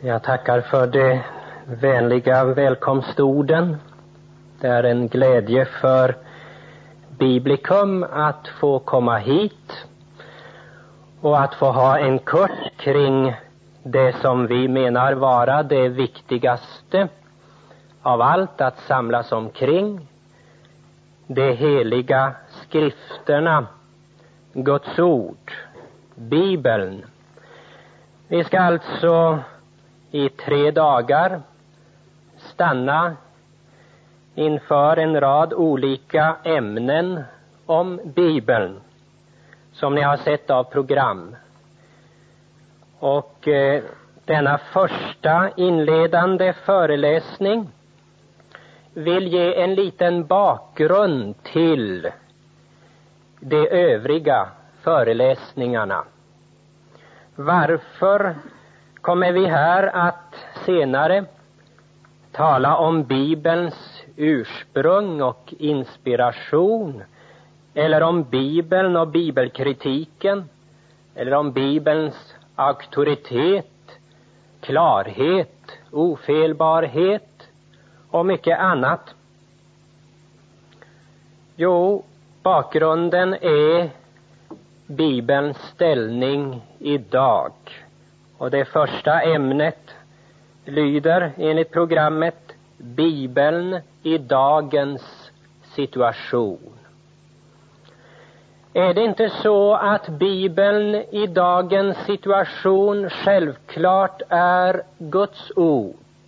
Jag tackar för de vänliga välkomstorden. Det är en glädje för Biblikum att få komma hit och att få ha en kurs kring det som vi menar vara det viktigaste av allt att samlas omkring, de heliga skrifterna, Guds ord, Bibeln. Vi ska alltså i 3 dagar stanna inför en rad olika ämnen om Bibeln som ni har sett av program. Och denna första inledande föreläsning vill ge en liten bakgrund till de övriga föreläsningarna. Varför kommer vi här att senare tala om Bibelns ursprung och inspiration, eller om Bibeln och bibelkritiken, eller om Bibelns auktoritet, klarhet, ofelbarhet och mycket annat? Jo, bakgrunden är Bibelns ställning idag. Och det första ämnet lyder enligt programmet Bibeln i dagens situation. Är det inte så att Bibeln i dagens situation självklart är Guds ord?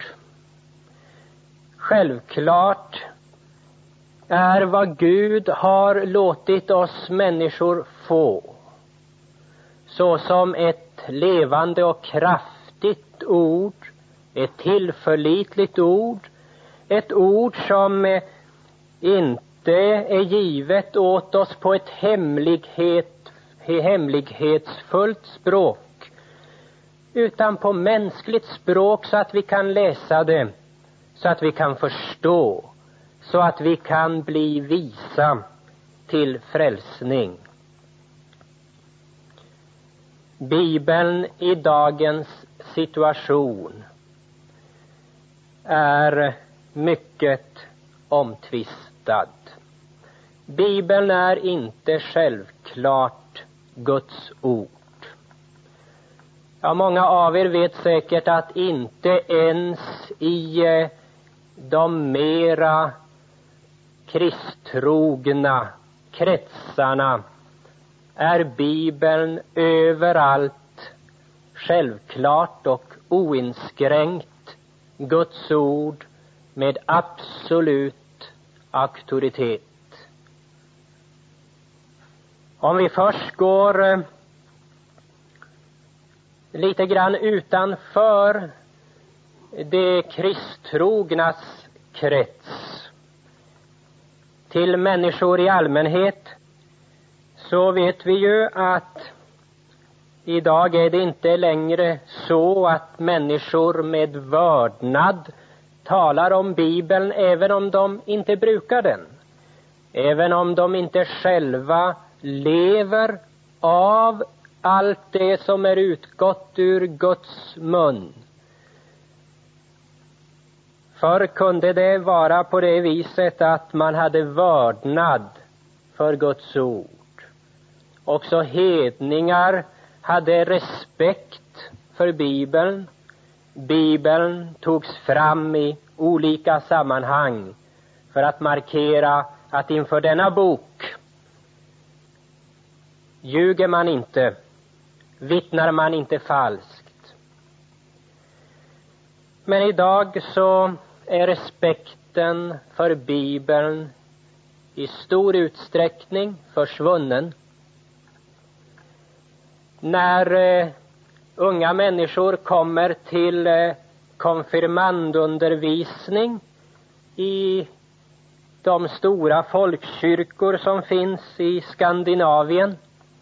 Självklart är vad Gud har låtit oss människor få, såsom ett levande och kraftigt ord, ett tillförlitligt ord, ett ord som inte är givet åt oss på ett hemlighetsfullt språk, utan på mänskligt språk, så att vi kan läsa det, så att vi kan förstå, så att vi kan bli visa till frälsning. Bibeln i dagens situation är mycket omtvistad. Bibeln är inte självklart Guds ord. Ja, många av er vet säkert att inte ens i de mera kristtrogna kretsarna är Bibeln överallt självklart och oinskränkt Guds ord med absolut auktoritet. Om vi först går lite grann utanför de kristtrognas krets till människor i allmänhet, så vet vi ju att idag är det inte längre så att människor med vördnad talar om Bibeln, även om de inte brukar den, även om de inte själva lever av allt det som är utgått ur Guds mun. Förr kunde det vara på det viset att man hade vördnad för Guds ord. Också hedningar hade respekt för Bibeln. Bibeln togs fram i olika sammanhang för att markera att inför denna bok ljuger man inte, vittnar man inte falskt. Men idag så är respekten för Bibeln i stor utsträckning försvunnen. När unga människor kommer till konfirmandundervisning i de stora folkkyrkor som finns i Skandinavien,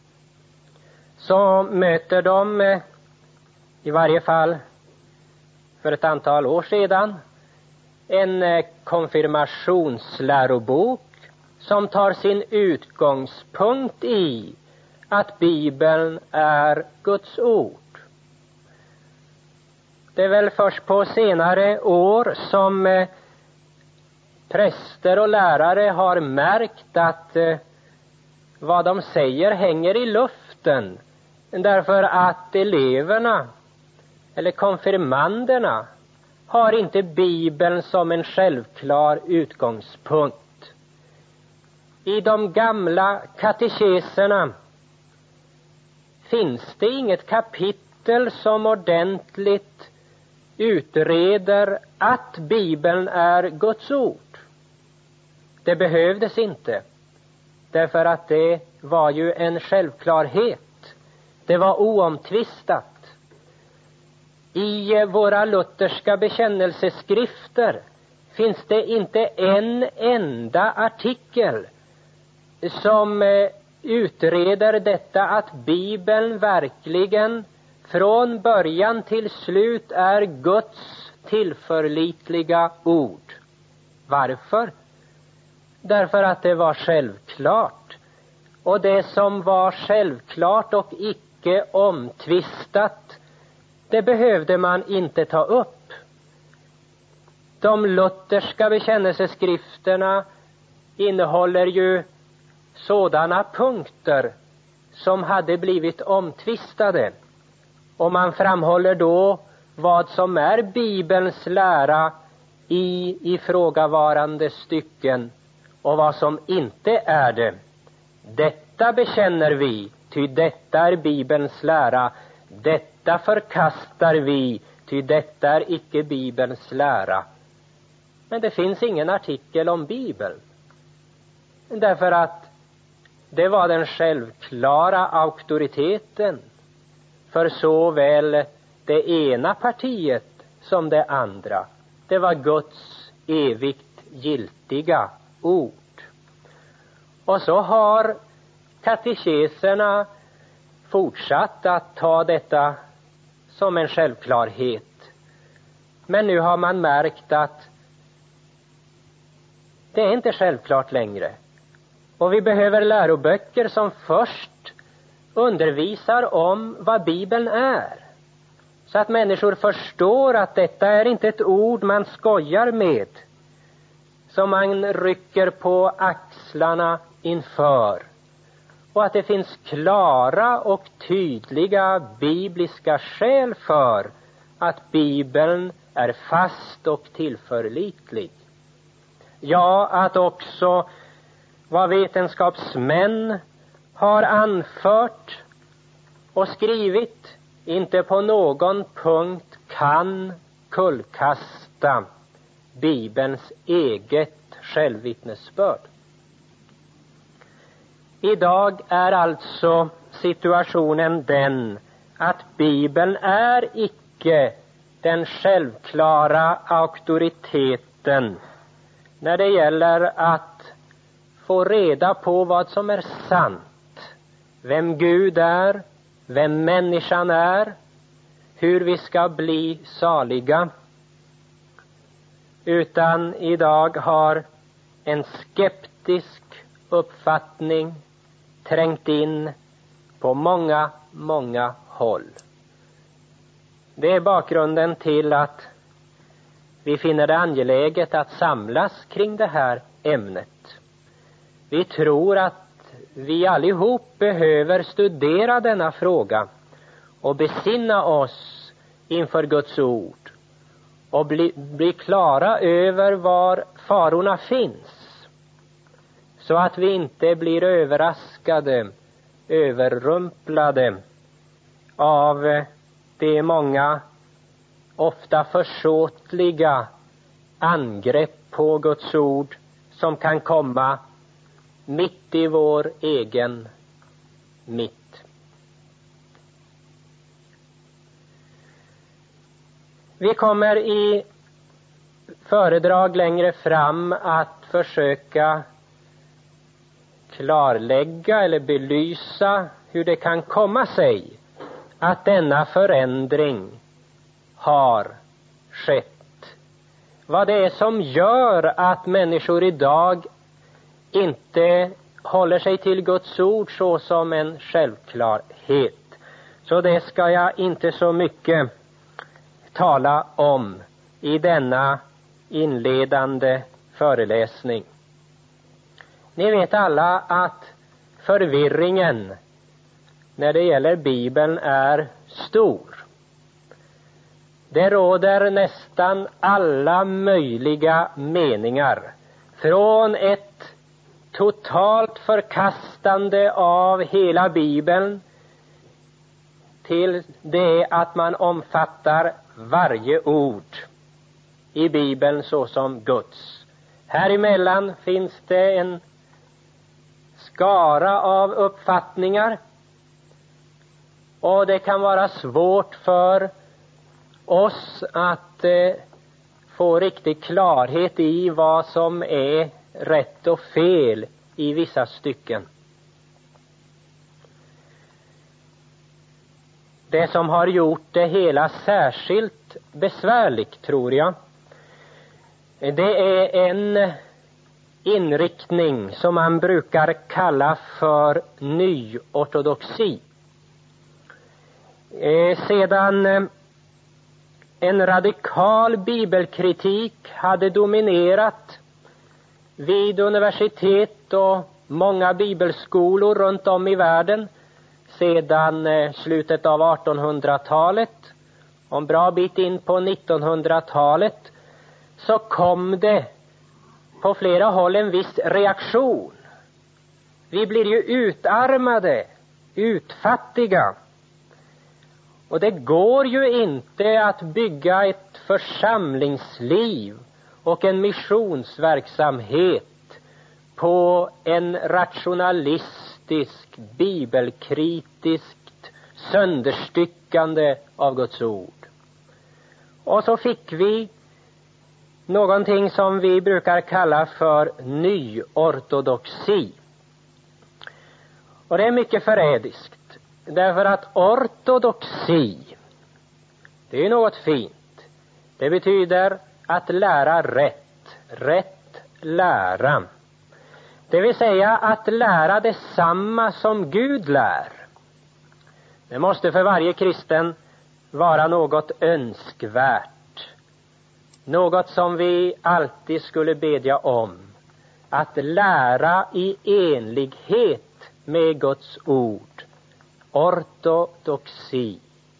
så möter de, i varje fall för ett antal år sedan, en konfirmationslärobok som tar sin utgångspunkt i att Bibeln är Guds ord. Det är väl först på senare år som präster och lärare har märkt att vad de säger hänger i luften, därför att eleverna eller konfirmanderna har inte Bibeln som en självklar utgångspunkt. I de gamla katekeserna finns det inget kapitel som ordentligt utreder att Bibeln är Guds ord. Det behövdes inte, därför att det var ju en självklarhet. Det var oomtvistat. I våra lutherska bekännelseskrifter finns det inte en enda artikel som utreder detta att Bibeln verkligen från början till slut är Guds tillförlitliga ord. Varför? Därför att det var självklart. Och det som var självklart och icke omtvistat, det behövde man inte ta upp. De lutherska bekännelseskrifterna innehåller ju sådana punkter som hade blivit omtvistade. Och man framhåller då vad som är Bibelns lära i ifrågavarande stycken och vad som inte är det. Detta bekänner vi, ty detta är Bibelns lära. Detta förkastar vi, ty detta är icke Bibelns lära. Men det finns ingen artikel om Bibeln. Därför att det var den självklara auktoriteten för såväl det ena partiet som det andra. Det var Guds evigt giltiga ord. Och så har katekeserna fortsatt att ta detta som en självklarhet. Men nu har man märkt att det är inte självklart längre. Och vi behöver läroböcker som först undervisar om vad Bibeln är. Så att människor förstår att detta är inte ett ord man skojar med, som man rycker på axlarna inför. Och att det finns klara och tydliga bibliska skäl för att Bibeln är fast och tillförlitlig. Ja, att också vad vetenskapsmän har anfört och skrivit inte på någon punkt kan kullkasta Bibelns eget självvittnesbörd. Idag är alltså situationen den att Bibeln är icke den självklara auktoriteten när det gäller att få reda på vad som är sant, vem Gud är, vem människan är, hur vi ska bli saliga. Utan idag har en skeptisk uppfattning trängt in på många håll. Det är bakgrunden till att vi finner det angeläget att samlas kring det här ämnet. Vi tror att vi allihop behöver studera denna fråga och besinna oss inför Guds ord och bli klara över var farorna finns, så att vi inte blir överraskade, överrumplade av de många, ofta försåtliga angrepp på Guds ord som kan komma mitt i vår egen mitt. Vi kommer i föredrag längre fram att försöka klarlägga eller belysa hur det kan komma sig att denna förändring har skett. Vad det är som gör att människor idag inte håller sig till Guds ord så som en självklarhet. Så det ska jag inte så mycket tala om i denna inledande föreläsning. Ni vet alla att förvirringen när det gäller Bibeln är stor. Det råder nästan alla möjliga meningar, från ett totalt förkastande av hela Bibeln till det att man omfattar varje ord i Bibeln såsom Guds. Här emellan finns det en skara av uppfattningar, och det kan vara svårt för oss att få riktig klarhet i vad som är rätt och fel i vissa stycken. Det som har gjort det hela särskilt besvärligt, tror jag, det är en inriktning som man brukar kalla för nyortodoxi. Sedan en radikal bibelkritik hade dominerat vid universitet och många bibelskolor runt om i världen sedan slutet av 1800-talet och en bra bit in på 1900-talet, så kom det på flera håll en viss reaktion. Vi blir ju utarmade, utfattiga. Och det går ju inte att bygga ett församlingsliv och en missionsverksamhet på en rationalistisk, bibelkritiskt sönderstyckande av Guds ord. Och så fick vi någonting som vi brukar kalla för nyortodoxi. Och det är mycket förrädiskt. Därför att ortodoxi, det är något fint. Det betyder att lära rätt lära. Det vill säga att lära detsamma som Gud lär. Det måste för varje kristen vara något önskvärt. Något som vi alltid skulle bedja om. Att lära i enlighet med Guds ord. Ortodoxi.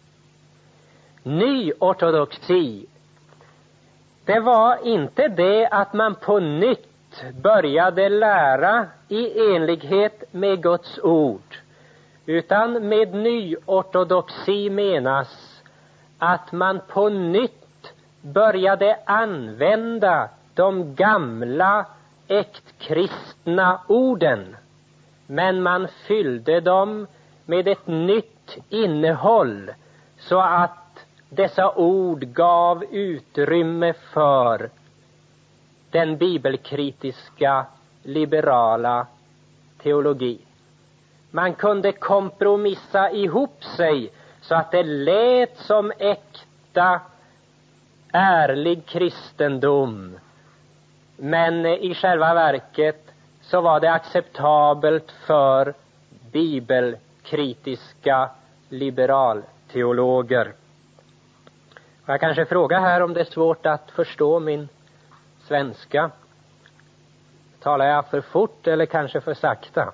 Nyortodoxi, det var inte det att man på nytt började lära i enlighet med Guds ord, utan med nyortodoxi menas att man på nytt började använda de gamla äktkristna orden, men man fyllde dem med ett nytt innehåll så att dessa ord gav utrymme för den bibelkritiska liberala teologi. Man kunde kompromissa ihop sig så att det lät som äkta, ärlig kristendom, men i själva verket så var det acceptabelt för bibelkritiska liberalteologer. Jag kanske frågar här om det är svårt att förstå min svenska. Talar jag för fort eller kanske för sakta?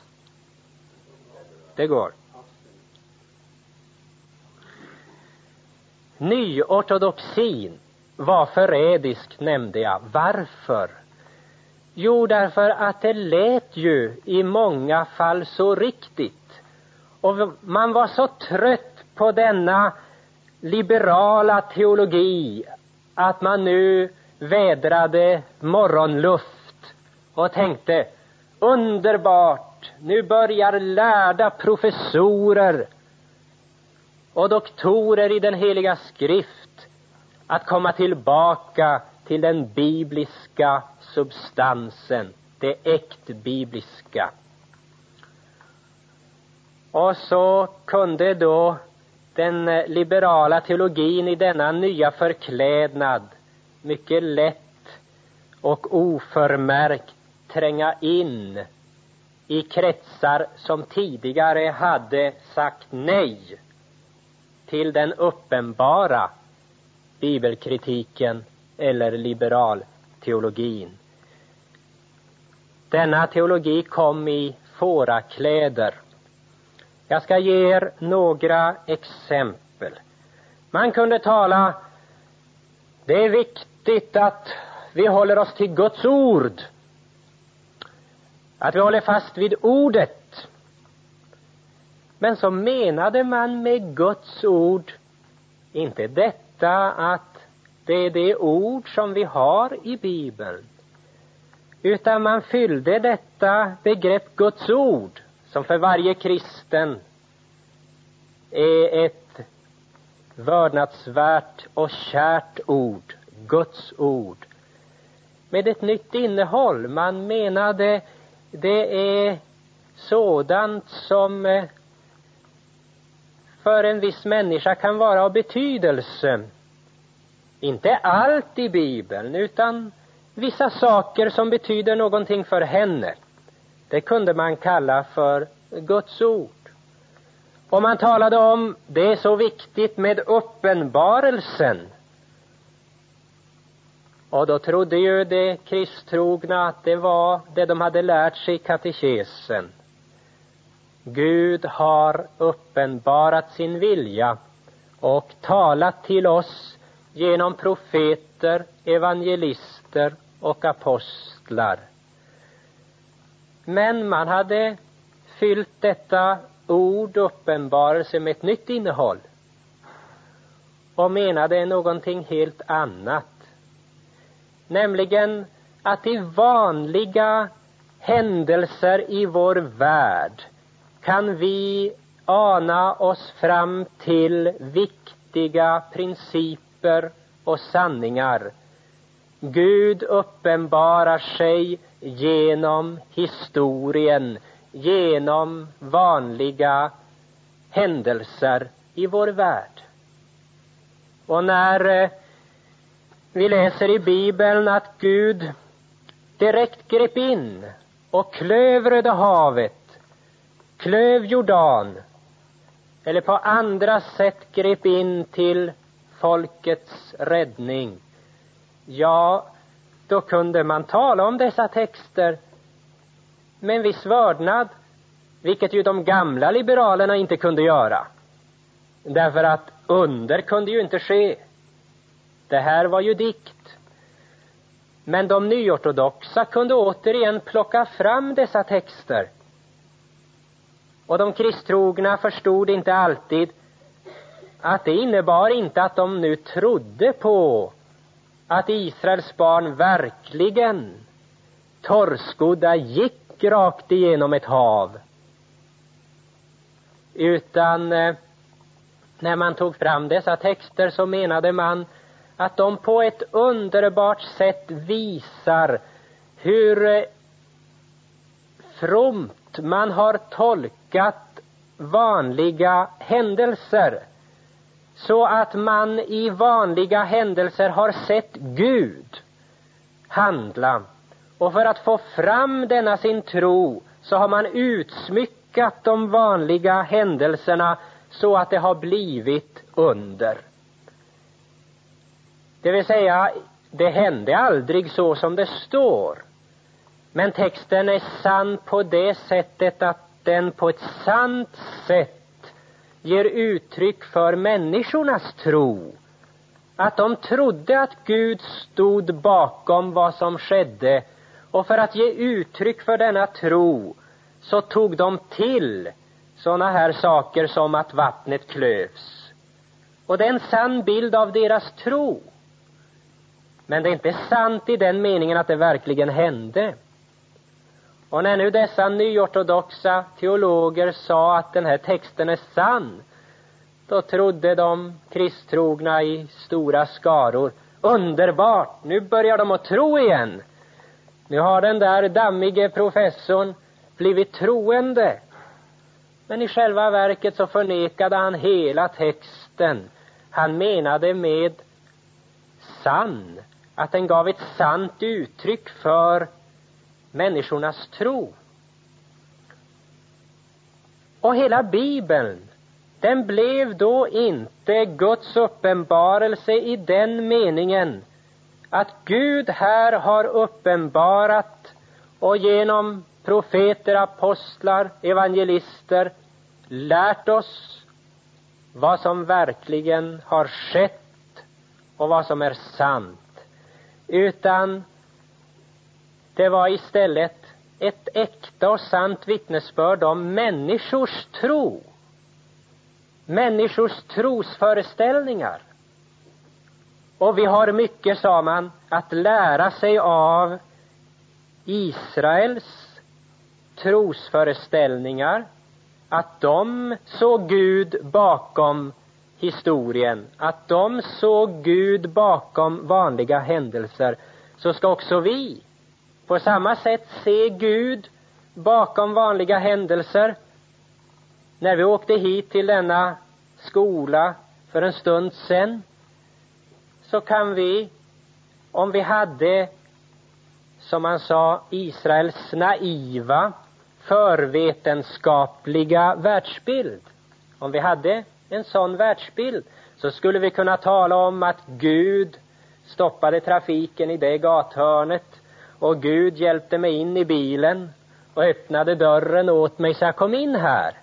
Det går. Nyortodoxin var förrädisk, nämnde jag. Varför? Jo, därför att det lät ju i många fall så riktigt. Och man var så trött på denna liberala teologi att man nu vädrade morgonluft och tänkte: underbart, nu börjar lärda professorer och doktorer i den heliga skrift att komma tillbaka till den bibliska substansen, det äkt bibliska. Och så kunde då den liberala teologin i denna nya förklädnad mycket lätt och oförmärkt tränga in i kretsar som tidigare hade sagt nej till den uppenbara bibelkritiken eller liberalteologin. Denna teologi kom i fårakläder. Jag ska ge er några exempel. Man kunde tala, det är viktigt att vi håller oss till Guds ord. Att vi håller fast vid ordet. Men så menade man med Guds ord inte detta att det är det ord som vi har i Bibeln. Utan man fyllde detta begrepp Guds ord, som för varje kristen är ett vördnadsvärt och kärt ord, Guds ord, med ett nytt innehåll. Man menade det är sådant som för en viss människa kan vara av betydelse. Inte allt i Bibeln, utan vissa saker som betyder någonting för henne. Det kunde man kalla för Guds ord. Och man talade om, det är så viktigt med uppenbarelsen. Och då trodde ju de kristtrogna att det var det de hade lärt sig i katekesen. Gud har uppenbarat sin vilja och talat till oss genom profeter, evangelister och apostlar. Men man hade fyllt detta ord uppenbarelse med ett nytt innehåll och menade någonting helt annat. Nämligen att i vanliga händelser i vår värld kan vi ana oss fram till viktiga principer och sanningar. Gud uppenbarar sig genom historien, genom vanliga händelser i vår värld. Och när vi läser i Bibeln att Gud direkt grep in och klöv Röda havet, klöv Jordan, eller på andra sätt grep in till folkets räddning, ja, då kunde man tala om dessa texter med en viss vördnad, vilket ju de gamla liberalerna inte kunde göra. Därför att under kunde ju inte ske. Det här var ju dikt. Men de nyortodoxa kunde återigen plocka fram dessa texter. Och de kristtrogna förstod inte alltid att det innebar inte att de nu trodde på att Israels barn verkligen torrskodda gick rakt igenom ett hav. Utan när man tog fram dessa texter så menade man att de på ett underbart sätt visar hur fromt man har tolkat vanliga händelser, så att man i vanliga händelser har sett Gud handla. Och för att få fram denna sin tro så har man utsmyckat de vanliga händelserna så att det har blivit under. Det vill säga, det hände aldrig så som det står. Men texten är sann på det sättet att den på ett sant sätt ger uttryck för människornas tro. Att de trodde att Gud stod bakom vad som skedde. Och för att ge uttryck för denna tro så tog de till sådana här saker som att vattnet klövs. Och det är en sann bild av deras tro. Men det är inte sant i den meningen att det verkligen hände. Och när nu dessa nyortodoxa teologer sa att den här texten är sann, då trodde de kristtrogna i stora skaror, underbart, nu börjar de att tro igen. Nu har den där dammige professorn blivit troende. Men i själva verket så förnekade han hela texten. Han menade med sann att den gav ett sant uttryck för människornas tro. Och hela Bibeln Den blev då inte Guds uppenbarelse i den meningen att Gud här har uppenbarat och genom profeter, apostlar, evangelister lärt oss vad som verkligen har skett och vad som är sant. Utan det var istället ett äkta och sant vittnesbörd om människors tro. Människors trosföreställningar. Och vi har mycket, sa man, att lära sig av Israels trosföreställningar. Att de såg Gud bakom historien. Att de såg Gud bakom vanliga händelser. Så ska också vi på samma sätt se Gud bakom vanliga händelser. När vi åkte hit till denna skola för en stund sedan, så kan vi, om vi hade, som man sa, Israels naiva förvetenskapliga världsbild. Om vi hade en sån världsbild, så skulle vi kunna tala om att Gud stoppade trafiken i det gathörnet och Gud hjälpte mig in i bilen och öppnade dörren åt mig så jag kom in här.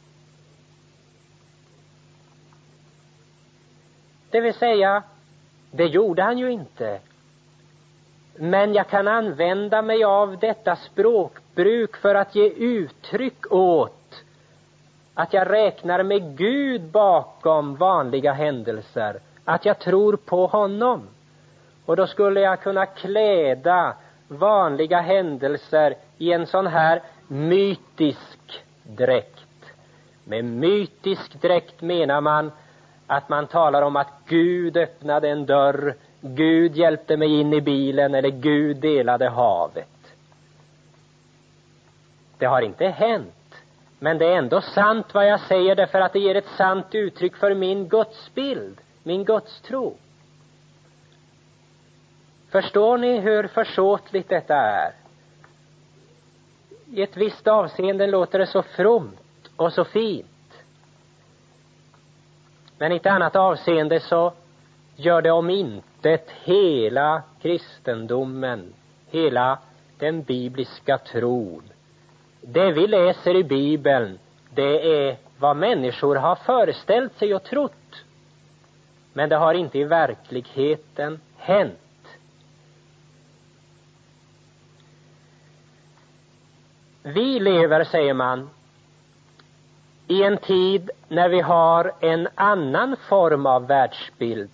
Det vill säga, det gjorde han ju inte. Men jag kan använda mig av detta språkbruk för att ge uttryck åt att jag räknar med Gud bakom vanliga händelser. Att jag tror på honom. Och då skulle jag kunna kläda vanliga händelser i en sån här mytisk dräkt. Med mytisk dräkt menar man att man talar om att Gud öppnade en dörr, Gud hjälpte mig in i bilen eller Gud delade havet. Det har inte hänt, men det är ändå sant vad jag säger, därför att det ger ett sant uttryck för min gudsbild, min gudstro. Förstår ni hur försåtligt detta är? I ett visst avseende låter det så fromt och så fint. Men i ett annat avseende så gör det om intet hela kristendomen, hela den bibliska tron. Det vi läser i Bibeln, det är vad människor har föreställt sig och trott. Men det har inte i verkligheten hänt. Vi lever, säger man, i en tid när vi har en annan form av världsbild.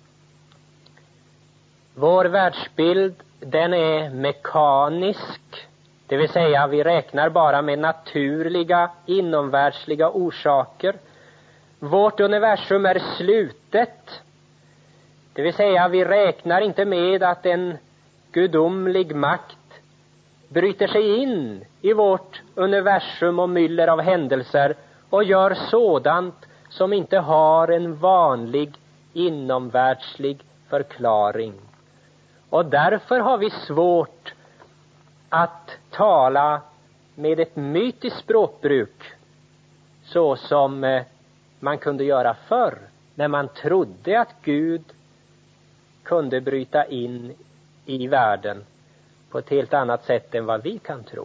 Vår världsbild, den är mekanisk, det vill säga vi räknar bara med naturliga, inomvärldsliga orsaker. Vårt universum är slutet, det vill säga vi räknar inte med att en gudomlig makt bryter sig in i vårt universum och myller av händelser och gör sådant som inte har en vanlig inomvärldslig förklaring. Och därför har vi svårt att tala med ett mytiskt språkbruk så som man kunde göra förr, när man trodde att Gud kunde bryta in i världen på ett helt annat sätt än vad vi kan tro.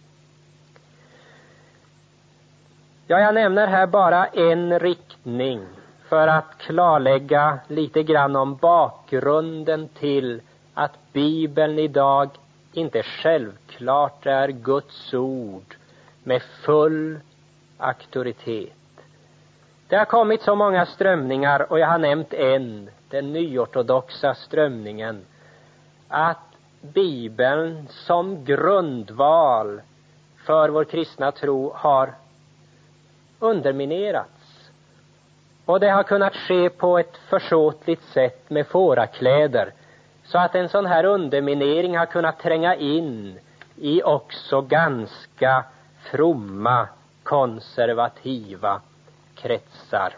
Ja, jag nämner här bara en riktning för att klarlägga lite grann om bakgrunden till att Bibeln idag inte självklart är Guds ord med full auktoritet. Det har kommit så många strömningar, och jag har nämnt en, den nyortodoxa strömningen, att Bibeln som grundval för vår kristna tro har underminerats. Och det har kunnat ske på ett försåtligt sätt med fårakläder, så att en sån här underminering har kunnat tränga in i också ganska fromma, konservativa kretsar.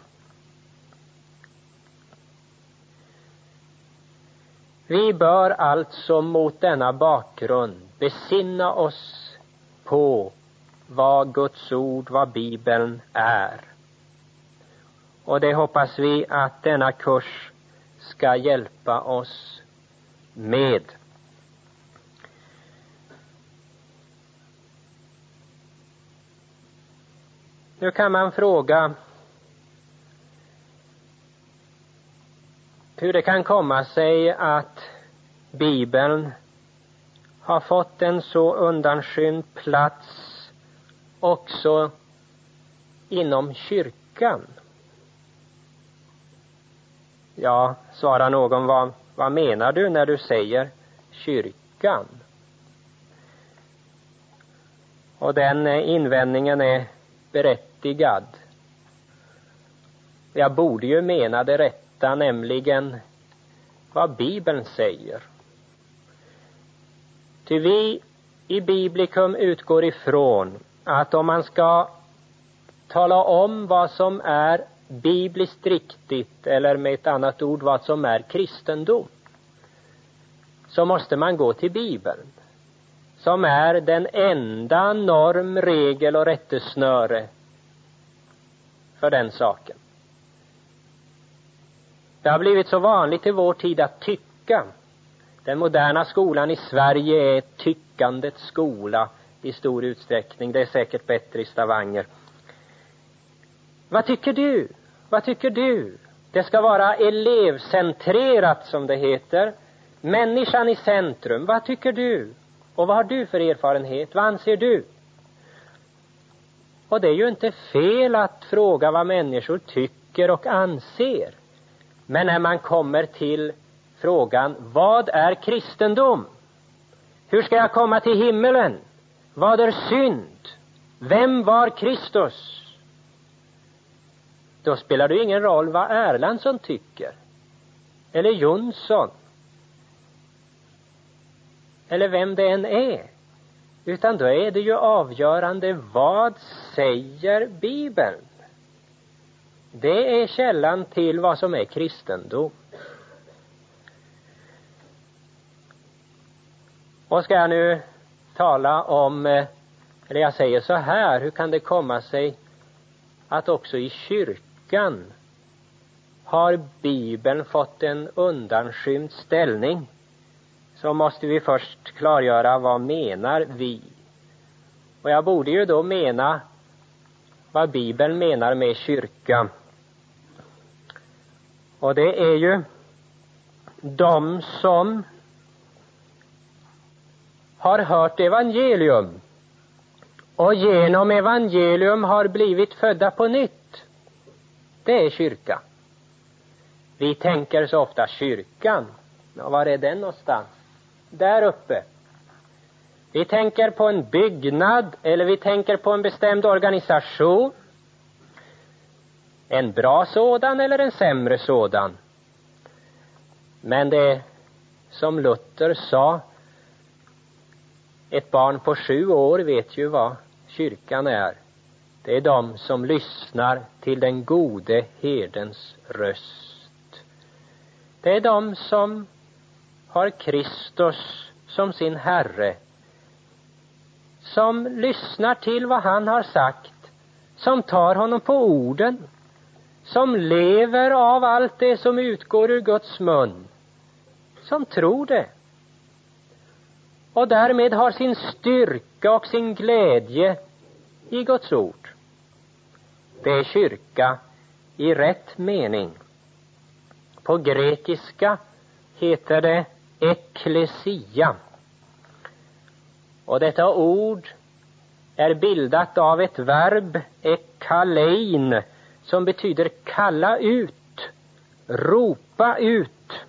Vi bör alltså mot denna bakgrund besinna oss på vad Guds ord, vad Bibeln är. Och det hoppas vi att denna kurs ska hjälpa oss med. Nu kan man fråga hur det kan komma sig att Bibeln har fått en så undanskymd plats också inom kyrkan. Ja, svarar någon, vad menar du när du säger kyrkan? Och den invändningen är berättigad. Jag borde ju mena det rätta, nämligen vad Bibeln säger. Ty vi i Biblikum utgår ifrån att om man ska tala om vad som är bibliskt riktigt, eller med ett annat ord vad som är kristendom, så måste man gå till Bibeln, som är den enda norm, regel och rättesnöre för den saken. Det har blivit så vanligt i vår tid att tycka. Den moderna skolan i Sverige är tyckandets skola i stor utsträckning. Det är säkert bättre i Stavanger. Vad tycker du? Vad tycker du? Det ska vara elevcentrerat, som det heter. Människan i centrum. Vad tycker du? Och vad har du för erfarenhet? Vad anser du? Och det är ju inte fel att fråga vad människor tycker och anser. Men när man kommer till frågan, vad är kristendom? Hur ska jag komma till himmelen? Vad är synd? Vem var Kristus? Då spelar det ingen roll vad Erlandsson tycker. Eller Jonsson. Eller vem det än är. Utan då är det ju avgörande, vad säger Bibeln? Det är källan till vad som är kristendom. Och ska jag nu tala om, eller jag säger så här, hur kan det komma sig att också i kyrkan har Bibeln fått en undanskymd ställning? Så måste vi först klargöra, vad menar vi? Och jag borde ju då mena vad Bibeln menar med kyrka. Och det är ju de som har hört evangelium och genom evangelium har blivit födda på nytt. Det är kyrka. Vi tänker så ofta kyrkan. Ja, var är den någonstans? Där uppe. Vi tänker på en byggnad, eller vi tänker på en bestämd organisation. En bra sådan eller en sämre sådan. Men det som Luther sa, ett barn på 7 år vet ju vad kyrkan är. Det är de som lyssnar till den gode herdens röst. Det är de som har Kristus som sin Herre, som lyssnar till vad han har sagt, som tar honom på orden, som lever av allt det som utgår ur Guds mun, som tror det. Och därmed har sin styrka och sin glädje i Guds ord. Det är kyrka i rätt mening. På grekiska heter det ekklesia. Och detta ord är bildat av ett verb, ekkalein, som betyder kalla ut, ropa ut.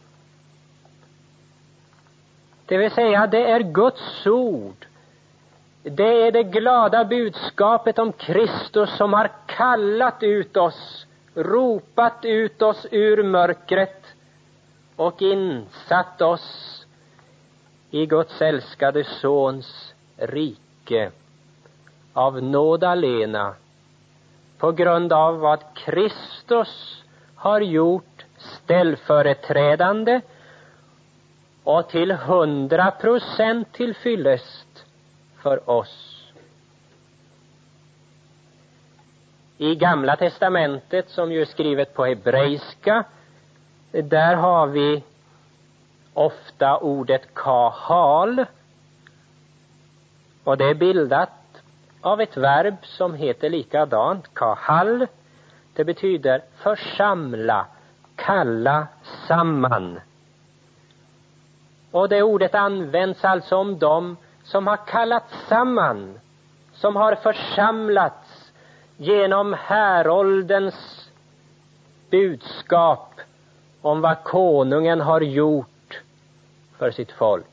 Det vill säga, det är Guds ord. Det är det glada budskapet om Kristus som har kallat ut oss, ropat ut oss ur mörkret och insatt oss i Guds älskade Sons rike av nåd alena, på grund av vad Kristus har gjort ställföreträdande och till 100% till fyllest för oss. I Gamla testamentet, som ju är skrivet på hebreiska, där har vi ofta ordet kahal, och det är bildat av ett verb som heter likadant, kahal. Det betyder församla, kalla samman. Och det ordet används alltså om dem som har kallats samman, som har församlats genom häroldens budskap om vad konungen har gjort för sitt folk.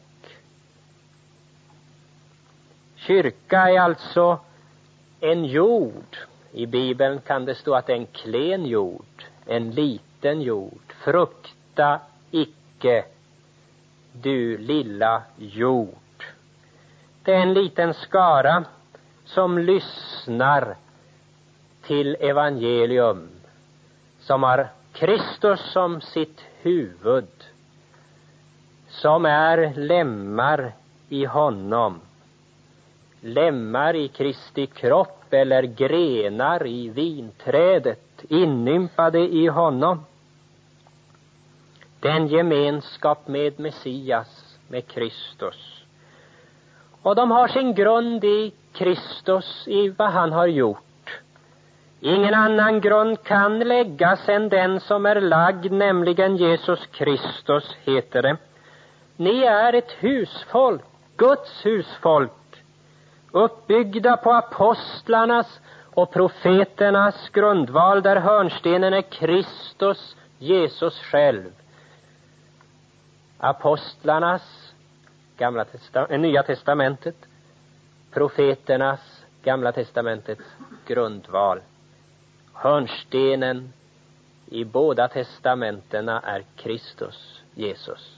Kyrka är alltså en jord. I Bibeln kan det stå att det är en klen jord, en liten jord. Frukta icke, du lilla jord. Det är en liten skara som lyssnar till evangelium, som har Kristus som sitt huvud, som är lemmar i honom, lemmar i Kristi kropp eller grenar i vinträdet, inympade i honom. Det är en gemenskap med Messias, med Kristus. Och de har sin grund i Kristus, i vad han har gjort. Ingen annan grund kan läggas än den som är lagd, nämligen Jesus Kristus, heter det. Ni är ett husfolk, Guds husfolk, uppbyggda på apostlarnas och profeternas grundval, där hörnstenen är Kristus, Jesus själv. Apostlarnas, Nya testamentet, profeternas, Gamla testamentets grundval. Hörnstenen i båda testamentena är Kristus, Jesus.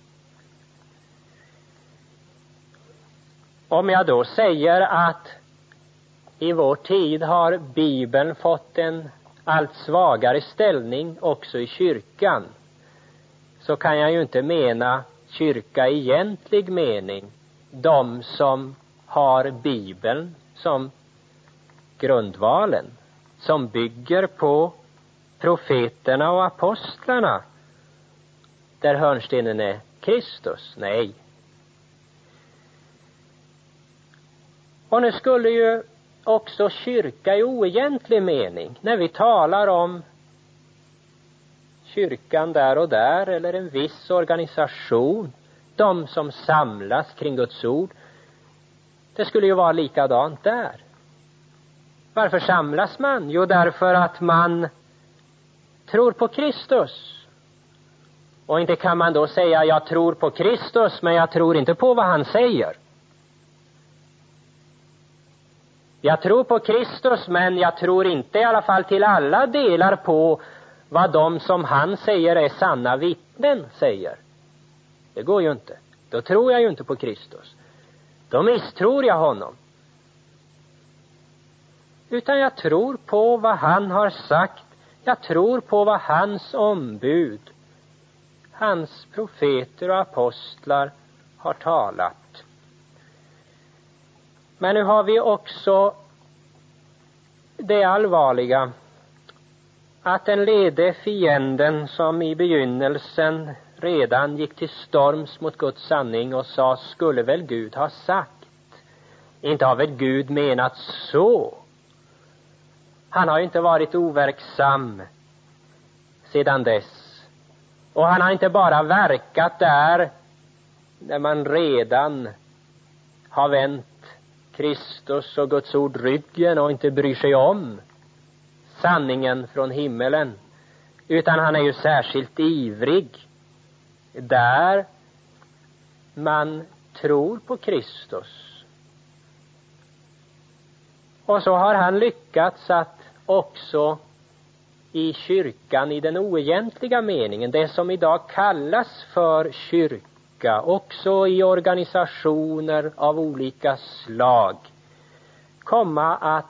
Om jag då säger att i vår tid har Bibeln fått en allt svagare ställning också i kyrkan, så kan jag ju inte mena kyrka i egentlig mening, de som har Bibeln som grundvalen, som bygger på profeterna och apostlarna, där hörnstenen är Kristus. Nej. Och nu skulle ju också kyrka i oegentlig mening, när vi talar om kyrkan där och där, eller en viss organisation, de som samlas kring Guds ord, det skulle ju vara likadant där. Varför samlas man? Jo, därför att man tror på Kristus. Och inte kan man då säga, jag tror på Kristus, men jag tror inte på vad han säger. Jag tror på Kristus, men jag tror inte i alla fall till alla delar på vad de som han säger är sanna vittnen säger. Det går ju inte. Då tror jag ju inte på Kristus. Då misstror jag honom. Utan jag tror på vad han har sagt. Jag tror på vad hans ombud, hans profeter och apostlar har talat. Men nu har vi också det allvarliga att den lede fienden, som i begynnelsen redan gick till storms mot Guds sanning och sa, skulle väl Gud ha sagt. Inte har väl Gud menat så. Han har inte varit overksam sedan dess. Och han har inte bara verkat där när man redan har vänt Kristus och Guds ord ryggen och inte bryr sig om sanningen från himmelen, utan han är ju särskilt ivrig där man tror på Kristus. Och så har han lyckats att också i kyrkan i den oegentliga meningen, det som idag kallas för kyrka, också i organisationer av olika slag, komma att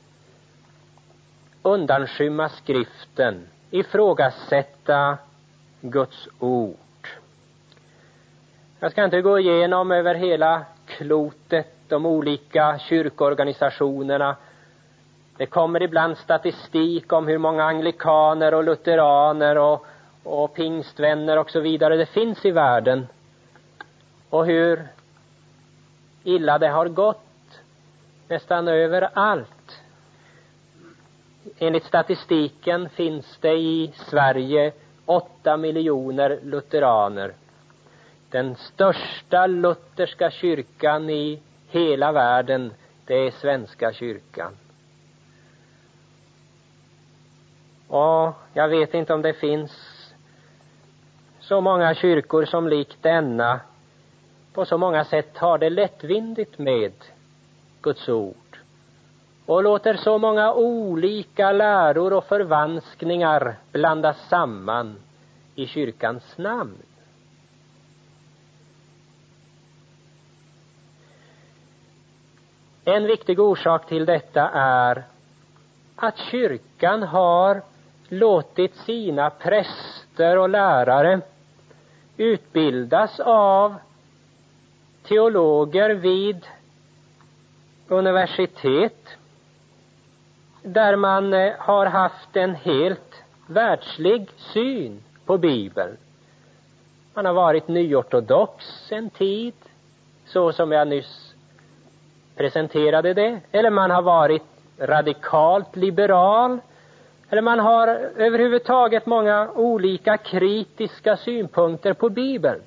undanskymma skriften, ifrågasätta Guds ord. Jag ska inte gå igenom över hela klotet de olika kyrkoorganisationerna, Det kommer ibland statistik om hur många anglikaner och lutheraner och pingstvänner och så vidare det finns i världen. Och hur illa det har gått nästan överallt. Enligt statistiken finns det i Sverige 8 miljoner lutheraner. Den största lutherska kyrkan i hela världen, det är Svenska kyrkan. Och jag vet inte om det finns så många kyrkor som likt denna på så många sätt har det lättvindigt med Guds ord och låter så många olika läror och förvanskningar blandas samman i kyrkans namn. En viktig orsak till detta är att kyrkan har låtit sina präster och lärare utbildas av teologer vid universitet där man har haft en helt världslig syn på Bibeln. Man har varit nyortodox en tid, så som jag nyss presenterade det, eller man har varit radikalt liberal, eller man har överhuvudtaget många olika kritiska synpunkter på Bibeln.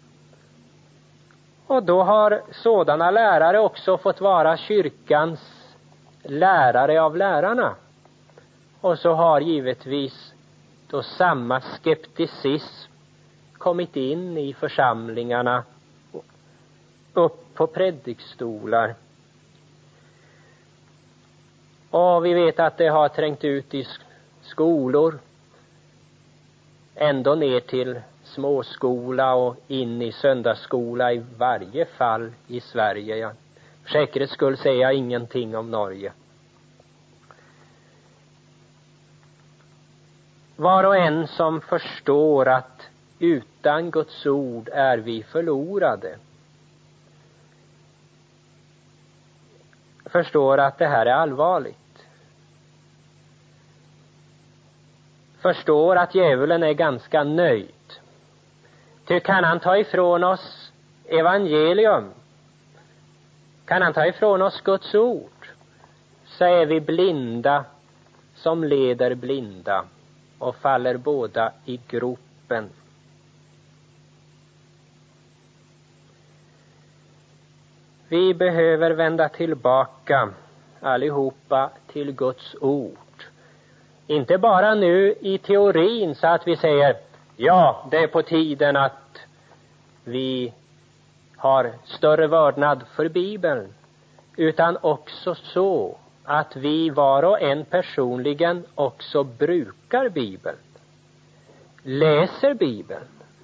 Och då har sådana lärare också fått vara kyrkans lärare av lärarna. Och så har givetvis då samma skepticism kommit in i församlingarna, upp på predikstolar. Och vi vet att det har trängt ut i skolor, ändå ner till småskola och in i söndagsskola, i varje fall i Sverige. För säkerhets skull säger jag ingenting om Norge. Var och en som förstår att utan Guds ord är vi förlorade, förstår att det här är allvarligt. Förstår att djävulen är ganska nöjd. Ty kan han ta ifrån oss evangelium, kan han ta ifrån oss Guds ord, så är vi blinda som leder blinda och faller båda i gropen. Vi behöver vända tillbaka allihopa till Guds ord. Inte bara nu i teorin så att vi säger ja, det är på tiden att vi har större vördnad för Bibeln, utan också så att vi var och en personligen också brukar Bibeln, läser Bibeln,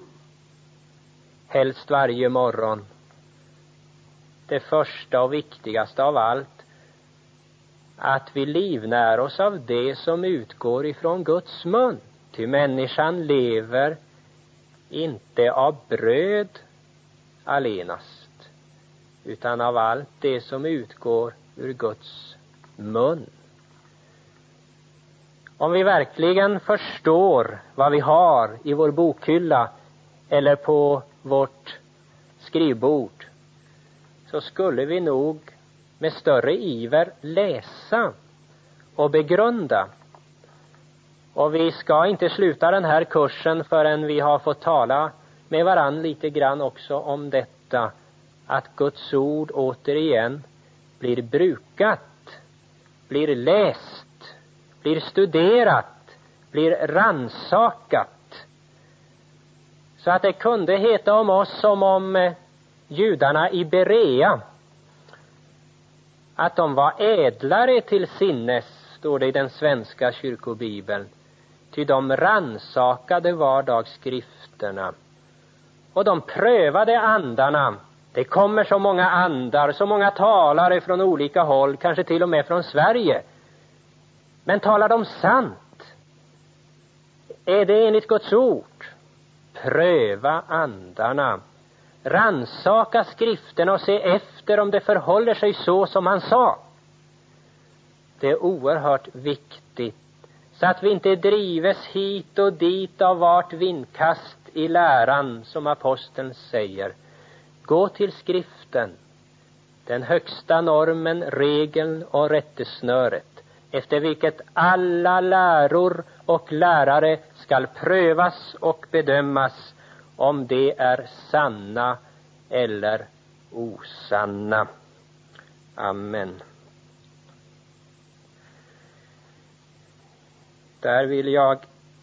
helst varje morgon. Det första och viktigaste av allt, att vi livnär oss av det som utgår ifrån Guds mun. Ty människan lever inte av bröd allenast, utan av allt det som utgår ur Guds mun. Om vi verkligen förstår vad vi har i vår bokhylla eller på vårt skrivbord, så skulle vi nog med större iver läsa och begrunda. Och vi ska inte sluta den här kursen förrän vi har fått tala med varann lite grann också om detta, att Guds ord återigen blir brukat, blir läst, blir studerat, blir rannsakat. Så att det kunde heta om oss som om judarna i Berea, att de var ädlare till sinnes, står det i den svenska kyrkobibeln. Ty de rannsakade vardagsskrifterna. Och de prövade andarna. Det kommer så många andar, så många talare från olika håll, kanske till och med från Sverige. Men talar de sant? Är det enligt Guds ord? Pröva andarna. Rannsaka skrifterna och se efter om det förhåller sig så som han sa. Det är oerhört viktigt, så att vi inte drives hit och dit av vart vindkast i läran, som aposteln säger. Gå till skriften, den högsta normen, regeln och rättesnöret, efter vilket alla läror och lärare skall prövas och bedömas, om de är sanna eller osanna. Amen. Där vill jag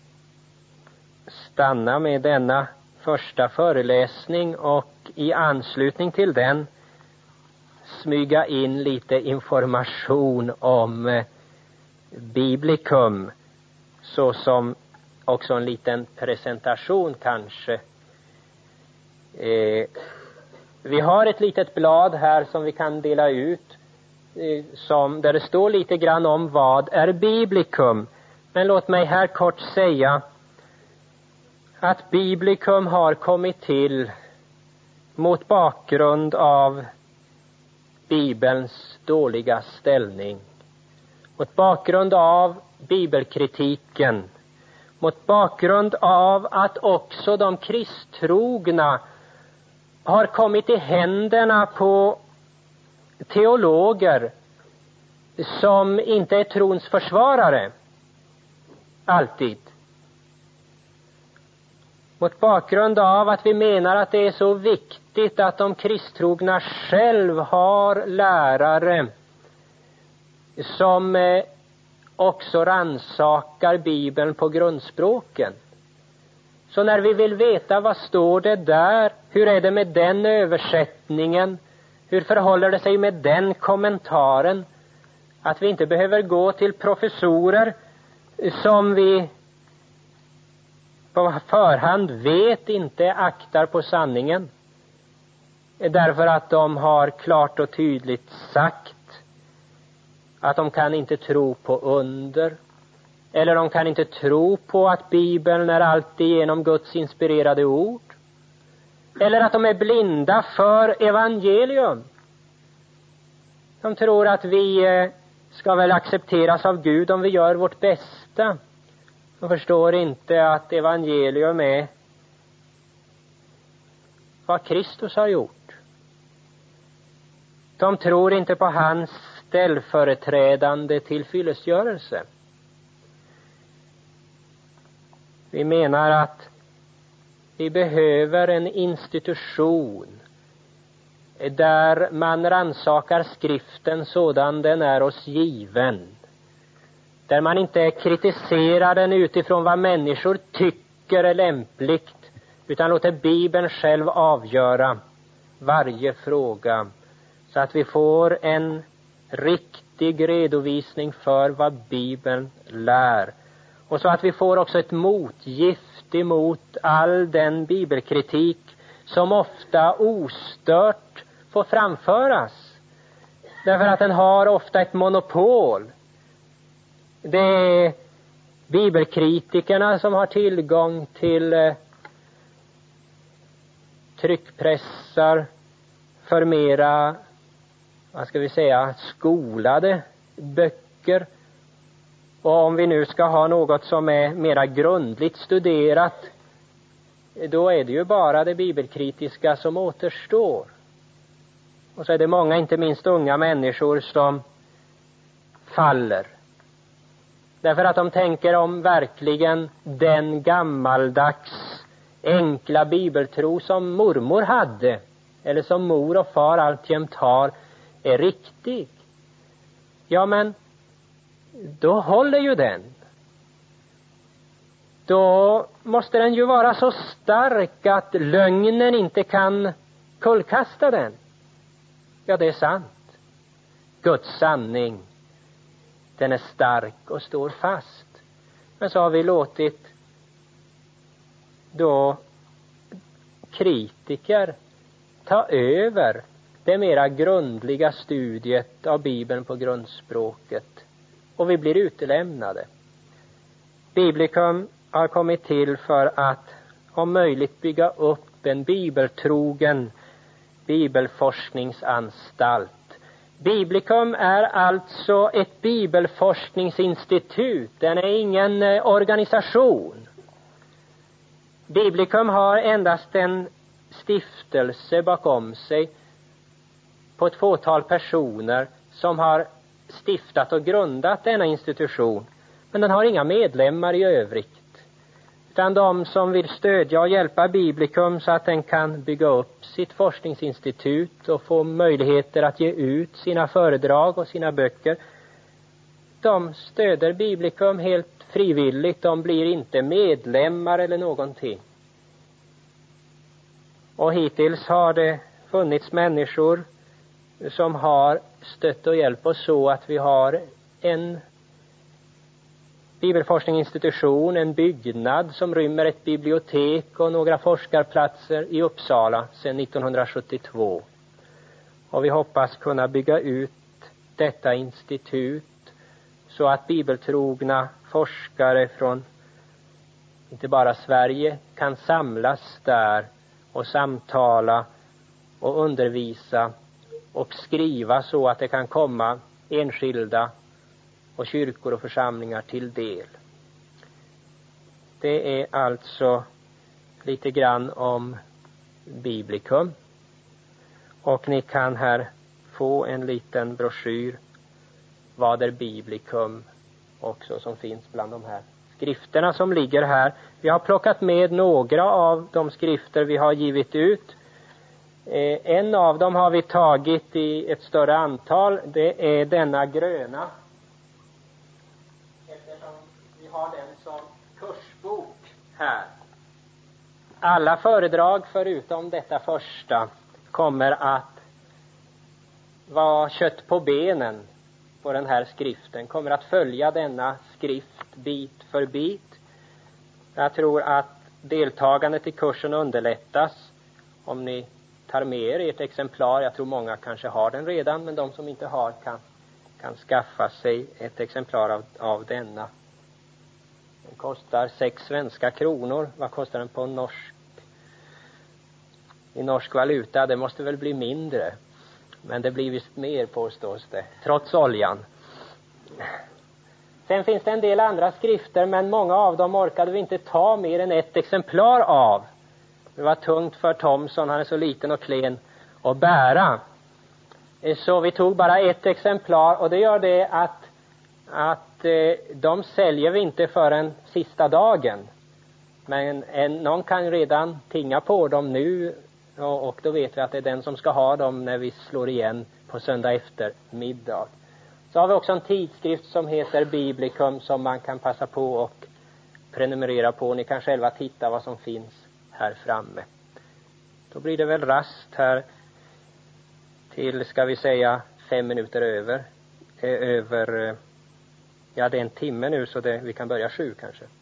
stanna med denna första föreläsning och i anslutning till den smyga in lite information om Biblicum, såsom också en liten presentation kanske. Vi har ett litet blad här som vi kan dela ut, där det står lite grann om vad är Biblicum. Men låt mig här kort säga att Biblicum har kommit till mot bakgrund av Bibelns dåliga ställning, mot bakgrund av bibelkritiken, mot bakgrund av att också de kristtrogna har kommit i händerna på teologer som inte är trons försvarare alltid. Mot bakgrund av att vi menar att det är så viktigt att de kristtrogna själv har lärare som också rannsakar Bibeln på grundspråken. Så när vi vill veta vad står det där, hur är det med den översättningen, hur förhåller det sig med den kommentaren, att vi inte behöver gå till professorer som vi på förhand vet inte aktar på sanningen, därför att de har klart och tydligt sagt att de kan inte tro på under, eller de kan inte tro på att Bibeln är alltigenom Guds inspirerade ord, eller att de är blinda för evangelium. De tror att vi ska väl accepteras av Gud om vi gör vårt bästa. De förstår inte att evangelium är vad Kristus har gjort. De tror inte på hans ställföreträdande tillfyllestgörelse. Vi menar att vi behöver en institution där man rannsakar skriften sådan den är oss given. Där man inte kritiserar den utifrån vad människor tycker är lämpligt, utan låter Bibeln själv avgöra varje fråga, så att vi får en riktig redovisning för vad Bibeln lär. Och så att vi får också ett motgift emot all den bibelkritik som ofta ostört får framföras. Därför att den har ofta ett monopol. Det är bibelkritikerna som har tillgång till tryckpressar för mera, skolade böcker. Och om vi nu ska ha något som är mera grundligt studerat, då är det ju bara det bibelkritiska som återstår. Och så är det många, inte minst unga människor, som faller. Därför att de tänker om verkligen den gammaldags enkla bibeltro som mormor hade, eller som mor och far alltjämt har, är riktig. Ja, men då håller ju den. Då måste den ju vara så stark att lögnen inte kan kullkasta den. Ja, det är sant. Guds sanning, den är stark och står fast. Men så har vi låtit då kritiker ta över det mera grundliga studiet av Bibeln på grundspråket. Och vi blir utelämnade. Biblicum har kommit till för att om möjligt bygga upp en bibeltrogen bibelforskningsanstalt, Biblicum är alltså ett bibelforskningsinstitut. Den är ingen organisation. Biblicum har endast en stiftelse bakom sig på ett fåtal personer som har stiftat och grundat denna institution. Men den har inga medlemmar i övrigt. Utan de som vill stödja och hjälpa Biblicum så att den kan bygga upp sitt forskningsinstitut och få möjligheter att ge ut sina föredrag och sina böcker, de stöder Biblicum helt frivilligt. De blir inte medlemmar eller någonting. Och hittills har det funnits människor som har stött och hjälpt oss så att vi har en bibelforskningsinstitution, en byggnad som rymmer ett bibliotek och några forskarplatser i Uppsala sedan 1972. Och vi hoppas kunna bygga ut detta institut så att bibeltrogna forskare från inte bara Sverige kan samlas där och samtala och undervisa och skriva så att det kan komma enskilda och kyrkor och församlingar till del. Det är alltså lite grann om Biblicum. Och ni kan här få en liten broschyr, vad är Biblicum, också som finns bland de här skrifterna som ligger här. Vi har plockat med några av de skrifter vi har givit ut. En av dem har vi tagit i ett större antal. Det är denna gröna. Eftersom vi har den som kursbok här. Alla föredrag förutom detta första kommer att vara kött på benen på den här skriften. Kommer att följa denna skrift bit för bit. Jag tror att deltagandet i kursen underlättas om ni tar med er ett exemplar. Jag tror många kanske har den redan, men de som inte har kan skaffa sig ett exemplar av denna. Den kostar 6 svenska kronor. Vad kostar den på i norsk valuta? Det måste väl bli mindre. Men det blir visst mer, påstås det, trots oljan. Sen finns det en del andra skrifter, men många av dem orkade vi inte ta mer än ett exemplar av. Det var tungt för Thomson, han är så liten och klen, att bära. Så vi tog bara ett exemplar, och det gör det att de säljer vi inte förrän sista dagen. Men någon kan redan tinga på dem nu, och då vet vi att det är den som ska ha dem när vi slår igen på söndag efter middag. Så har vi också en tidskrift som heter Biblicum som man kan passa på och prenumerera på. Ni kan själva titta vad som finns här framme. Då blir det väl rast här till, ska vi säga, 5 minuter över. Ja, det är en timme nu, så vi kan börja 7 kanske.